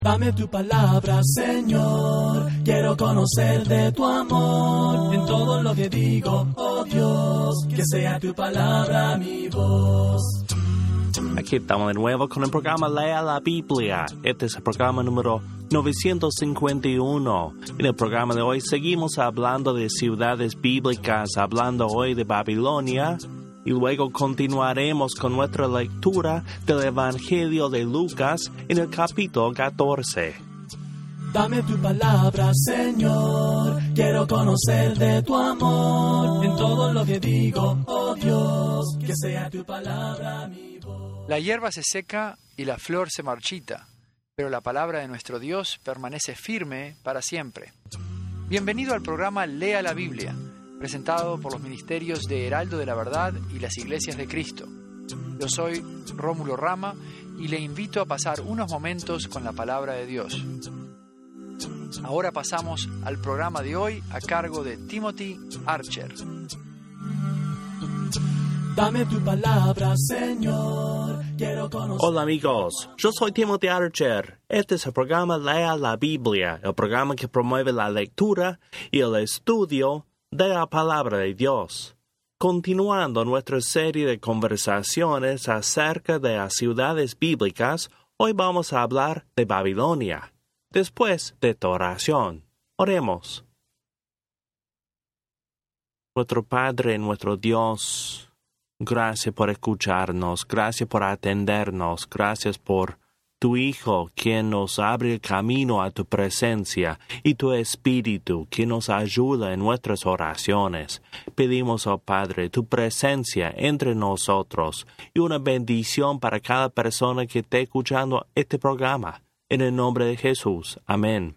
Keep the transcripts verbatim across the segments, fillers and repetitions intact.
Dame tu palabra, Señor, quiero conocer de tu amor. En todo lo que digo, oh Dios, que sea tu palabra mi voz. Aquí estamos de nuevo con el programa Lea la Biblia. Este es el programa número novecientos cincuenta y uno. En el programa de hoy seguimos hablando de ciudades bíblicas, hablando hoy de Babilonia. Y luego continuaremos con nuestra lectura del Evangelio de Lucas en el capítulo catorce. Dame tu palabra, Señor, quiero conocer de tu amor. En todo lo que digo, oh Dios, que sea tu palabra mi voz. La hierba se seca y la flor se marchita, pero la palabra de nuestro Dios permanece firme para siempre. Bienvenido al programa Lea la Biblia, presentado por los ministerios de Heraldo de la Verdad y las Iglesias de Cristo. Yo soy Rómulo Rama y le invito a pasar unos momentos con la palabra de Dios. Ahora pasamos al programa de hoy a cargo de Timothy Archer. Dame tu palabra, Señor, quiero conocer... Hola amigos, yo soy Timothy Archer. Este es el programa Lea la Biblia, el programa que promueve la lectura y el estudio de la palabra de Dios. Continuando nuestra serie de conversaciones acerca de las ciudades bíblicas, hoy vamos a hablar de Babilonia. Después de tu oración, oremos. Nuestro Padre, nuestro Dios, gracias por escucharnos, gracias por atendernos, gracias por tu Hijo, quien nos abre el camino a tu presencia, y tu Espíritu, que nos ayuda en nuestras oraciones. Pedimos, oh Padre, tu presencia entre nosotros y una bendición para cada persona que esté escuchando este programa. En el nombre de Jesús. Amén.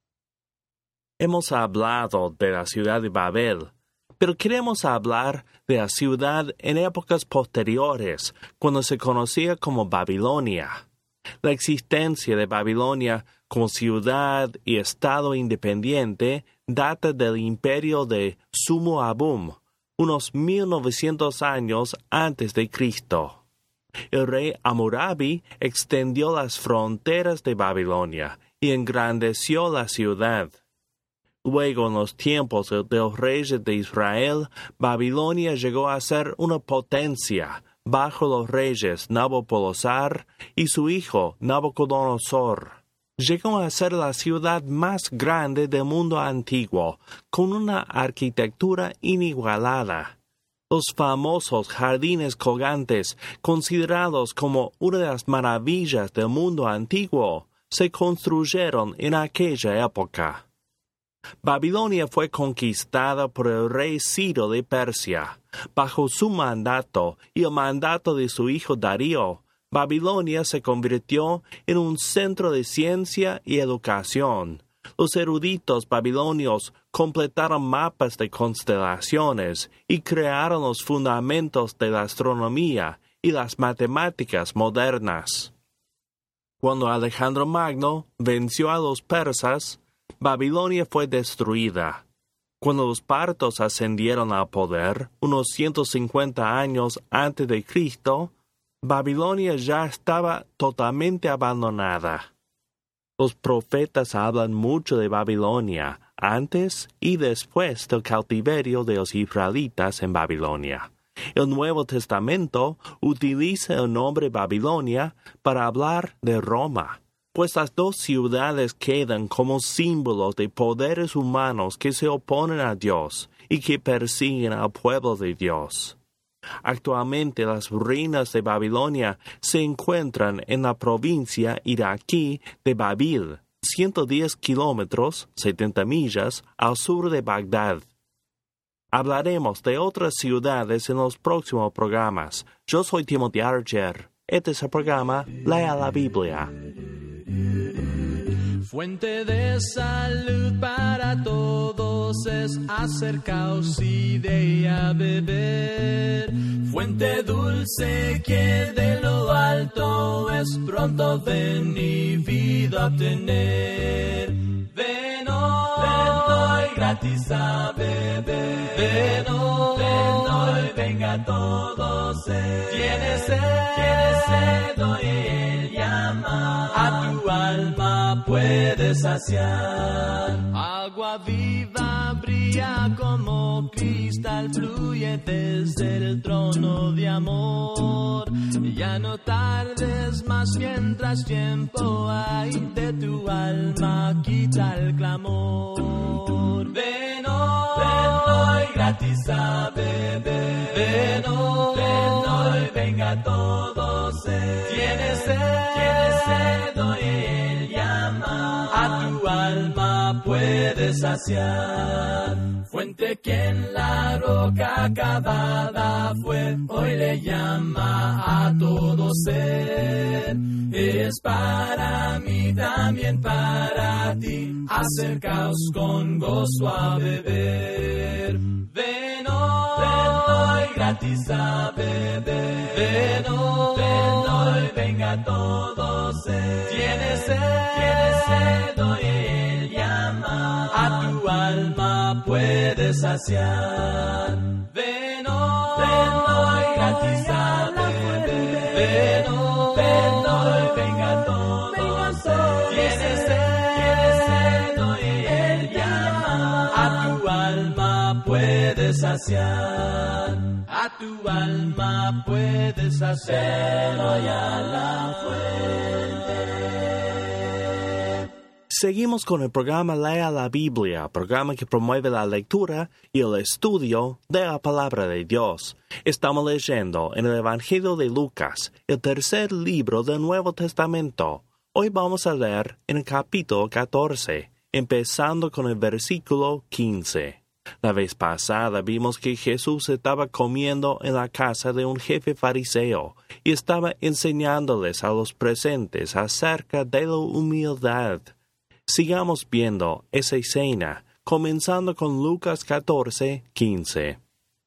Hemos hablado de la ciudad de Babel, pero queremos hablar de la ciudad en épocas posteriores, cuando se conocía como Babilonia. La existencia de Babilonia como ciudad y estado independiente data del imperio de Sumu-Abum, unos mil novecientos años antes de Cristo. El rey Hammurabi extendió las fronteras de Babilonia y engrandeció la ciudad. Luego, en los tiempos de los reyes de Israel, Babilonia llegó a ser una potencia bajo los reyes Nabopolassar y su hijo Nabucodonosor. Llegó a ser la ciudad más grande del mundo antiguo, con una arquitectura inigualada. Los famosos jardines colgantes, considerados como una de las maravillas del mundo antiguo, se construyeron en aquella época. Babilonia fue conquistada por el rey Ciro de Persia. Bajo su mandato y el mandato de su hijo Darío, Babilonia se convirtió en un centro de ciencia y educación. Los eruditos babilonios completaron mapas de constelaciones y crearon los fundamentos de la astronomía y las matemáticas modernas. Cuando Alejandro Magno venció a los persas, Babilonia fue destruida. Cuando los partos ascendieron al poder, unos ciento cincuenta años antes de Cristo, Babilonia ya estaba totalmente abandonada. Los profetas hablan mucho de Babilonia antes y después del cautiverio de los israelitas en Babilonia. El Nuevo Testamento utiliza el nombre Babilonia para hablar de Roma, pues las dos ciudades quedan como símbolos de poderes humanos que se oponen a Dios y que persiguen al pueblo de Dios. Actualmente las ruinas de Babilonia se encuentran en la provincia iraquí de Babil, ciento diez kilómetros, setenta millas, al sur de Bagdad. Hablaremos de otras ciudades en los próximos programas. Yo soy Timothy Archer. Este es el programa Lea la Biblia. Fuente de salud para todos es acercaos y de a beber. Fuente dulce que de lo alto es pronto ven y vida obtener. Ven hoy, ven hoy gratis a beber. Ven hoy, ven hoy, venga todo sed. Tienes sed, tienes sed, hoy Él llama. A tu alma puedes saciar. Agua viva brilla como cristal, fluye desde el trono de amor. Ya no tardes más mientras tiempo hay, de tu alma quita el clamor. Ven hoy, ven hoy, gratis a beber. Ven hoy, ven hoy, venga todo sed. Tienes sed, tienes sed, hoy Él llama. A tu alma puedes saciar. Fuente que en la roca cavada fue, hoy le llama a todo ser. Es para mí, también para ti, acercaos con gozo a beber. Ven hoy, ven hoy, gratis a beber. Ven hoy, ven hoy, venga todo ser. Tienes sed, tienes sed, hoy Él llama. A tu alma puedes saciar. Ven hoy, ven hoy, gratis a beber. Ven hoy, ven hoy, venga todo ser. Tienes sed, tienes sed, hoy Él llama. A tu alma puedes saciar. A tu alma puedes saciar. Hoy a la fuente. Seguimos con el programa Lea la Biblia, programa que promueve la lectura y el estudio de la palabra de Dios. Estamos leyendo en el Evangelio de Lucas, el tercer libro del Nuevo Testamento. Hoy vamos a leer en el capítulo catorce, empezando con el versículo quince. La vez pasada vimos que Jesús estaba comiendo en la casa de un jefe fariseo y estaba enseñándoles a los presentes acerca de la humildad. Sigamos viendo esa escena, comenzando con Lucas catorce, quince.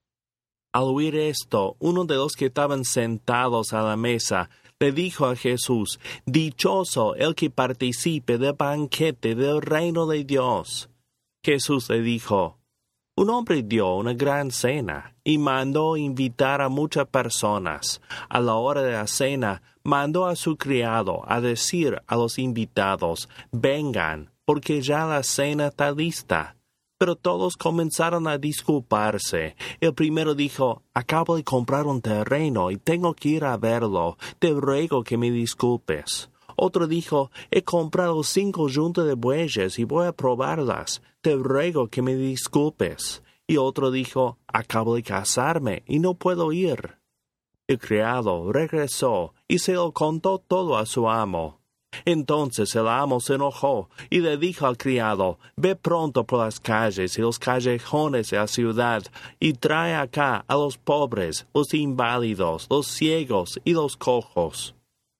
Al oír esto, uno de los que estaban sentados a la mesa le dijo a Jesús: «Dichoso el que participe del banquete del reino de Dios». Jesús le dijo: «Un hombre dio una gran cena y mandó invitar a muchas personas. A la hora de la cena, mandó a su criado a decir a los invitados: vengan, porque ya la cena está lista». Pero todos comenzaron a disculparse. El primero dijo: «Acabo de comprar un terreno y tengo que ir a verlo. Te ruego que me disculpes». Otro dijo: «He comprado cinco yuntas de bueyes y voy a probarlas. Te ruego que me disculpes». Y otro dijo: «Acabo de casarme y no puedo ir». El criado regresó y se lo contó todo a su amo. Entonces el amo se enojó y le dijo al criado: «Ve pronto por las calles y los callejones de la ciudad y trae acá a los pobres, los inválidos, los ciegos y los cojos».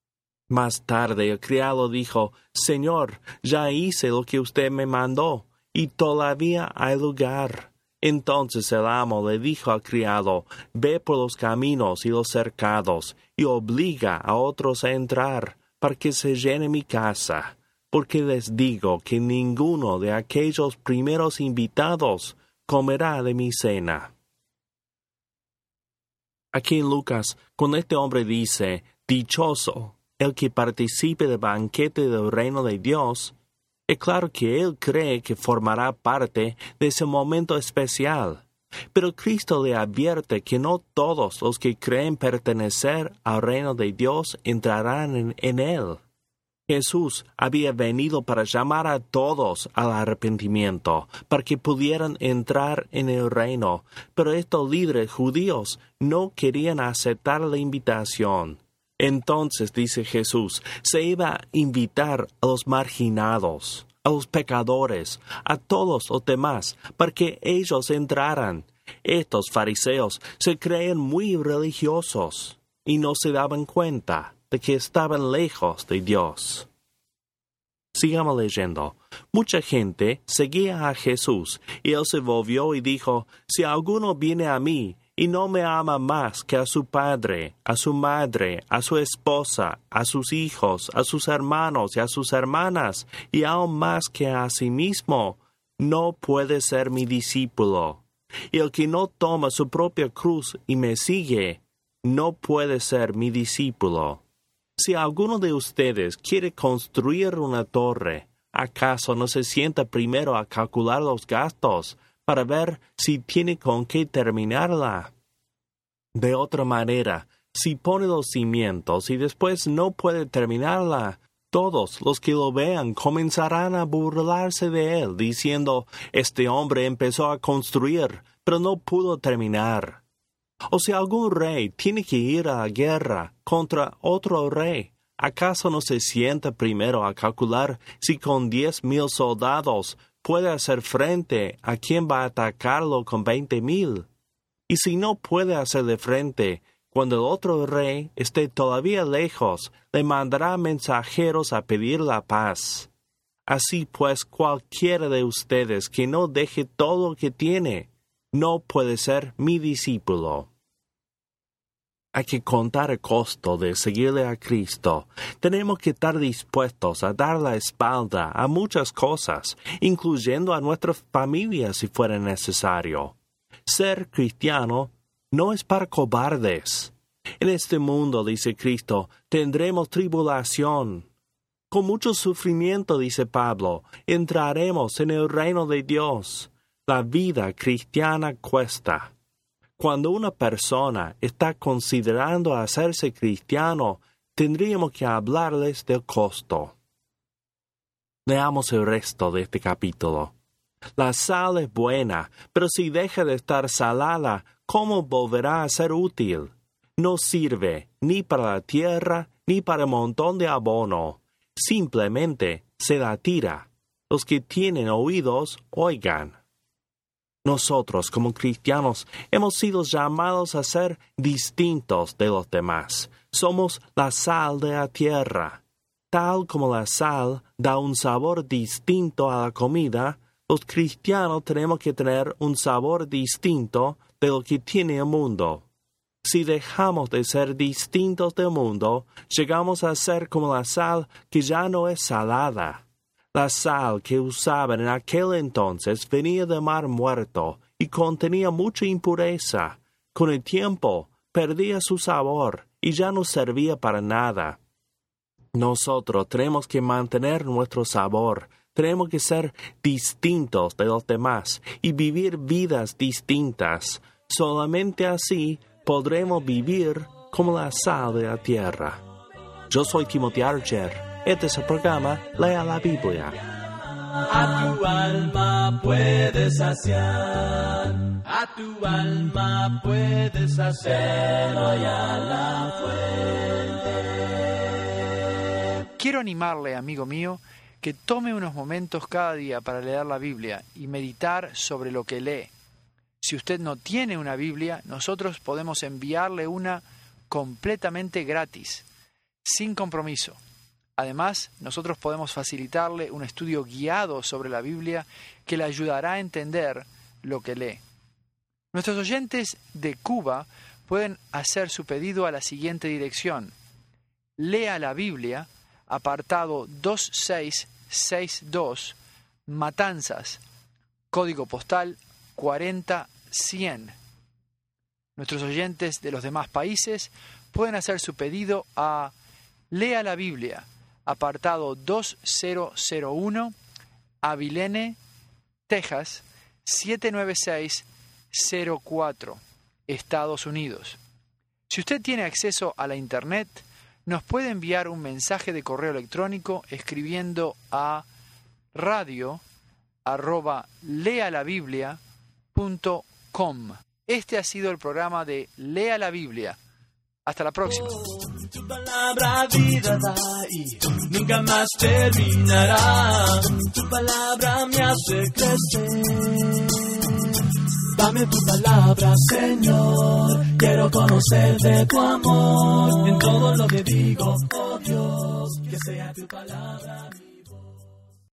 Más tarde el criado dijo: «Señor, ya hice lo que usted me mandó y todavía hay lugar». Entonces el amo le dijo al criado: «Ve por los caminos y los cercados y obliga a otros a entrar, para que se llene mi casa, porque les digo que ninguno de aquellos primeros invitados comerá de mi cena». Aquí en Lucas, cuando este hombre dice: «Dichoso el que participe del banquete del reino de Dios», es claro que él cree que formará parte de ese momento especial. Pero Cristo le advierte que no todos los que creen pertenecer al reino de Dios entrarán en, en él. Jesús había venido para llamar a todos al arrepentimiento, para que pudieran entrar en el reino, pero estos líderes judíos no querían aceptar la invitación. Entonces, dice Jesús, se iba a invitar a los marginados, a los pecadores, a todos los demás, para que ellos entraran. Estos fariseos se creen muy religiosos y no se daban cuenta de que estaban lejos de Dios. Sigamos leyendo. Mucha gente seguía a Jesús, y él se volvió y dijo: «Si alguno viene a mí y no me ama más que a su padre, a su madre, a su esposa, a sus hijos, a sus hermanos y a sus hermanas, y aún más que a sí mismo, no puede ser mi discípulo. Y el que no toma su propia cruz y me sigue, no puede ser mi discípulo. Si alguno de ustedes quiere construir una torre, ¿acaso no se sienta primero a calcular los gastos para ver si tiene con qué terminarla? De otra manera, si pone los cimientos y después no puede terminarla, todos los que lo vean comenzarán a burlarse de él, diciendo, este hombre empezó a construir, pero no pudo terminar. O si algún rey tiene que ir a la guerra contra otro rey, ¿acaso no se sienta primero a calcular si con diez mil soldados puede hacer frente a quien va a atacarlo con veinte mil? Y si no puede hacerle frente, cuando el otro rey esté todavía lejos, le mandará mensajeros a pedir la paz. Así pues, cualquiera de ustedes que no deje todo lo que tiene, no puede ser mi discípulo. Hay que contar el costo de seguirle a Cristo. Tenemos que estar dispuestos a dar la espalda a muchas cosas, incluyendo a nuestra familia si fuera necesario. Ser cristiano no es para cobardes. En este mundo, dice Cristo, tendremos tribulación. Con mucho sufrimiento, dice Pablo, entraremos en el reino de Dios. La vida cristiana cuesta. Cuando una persona está considerando hacerse cristiano, tendríamos que hablarles del costo. Leamos el resto de este capítulo. La sal es buena, pero si deja de estar salada, ¿cómo volverá a ser útil? No sirve ni para la tierra ni para un montón de abono. Simplemente se la tira. Los que tienen oídos, oigan. Nosotros, como cristianos, hemos sido llamados a ser distintos de los demás. Somos la sal de la tierra. Tal como la sal da un sabor distinto a la comida, los cristianos tenemos que tener un sabor distinto de lo que tiene el mundo. Si dejamos de ser distintos del mundo, llegamos a ser como la sal que ya no es salada. La sal que usaban en aquel entonces venía del mar muerto y contenía mucha impureza. Con el tiempo perdía su sabor y ya no servía para nada. Nosotros tenemos que mantener nuestro sabor. Tenemos que ser distintos de los demás y vivir vidas distintas. Solamente así podremos vivir como la sal de la tierra. Yo soy Timothy Archer. Este es el programa Lea la Biblia. A tu alma puedes saciar, a tu alma puedes hacer hoy a la fuente. Quiero animarle, amigo mío, que tome unos momentos cada día para leer la Biblia y meditar sobre lo que lee. Si usted no tiene una Biblia, nosotros podemos enviarle una completamente gratis, sin compromiso. Además, nosotros podemos facilitarle un estudio guiado sobre la Biblia que le ayudará a entender lo que lee. Nuestros oyentes de Cuba pueden hacer su pedido a la siguiente dirección. Lea la Biblia, apartado dos seis seis dos, Matanzas, código postal cuarenta cien. Nuestros oyentes de los demás países pueden hacer su pedido a Lea la Biblia, apartado dos mil uno, Abilene, Texas, siete nueve seis cero cuatro, Estados Unidos. Si usted tiene acceso a la Internet, nos puede enviar un mensaje de correo electrónico escribiendo a radio arroba lealabiblia punto com. Este ha sido el programa de Lea la Biblia. Hasta la próxima. Tu palabra vida da y nunca más terminará. Tu palabra me hace crecer. Dame tu palabra, Señor. Quiero conocer de tu amor. En todo lo que digo, oh Dios, que sea tu palabra.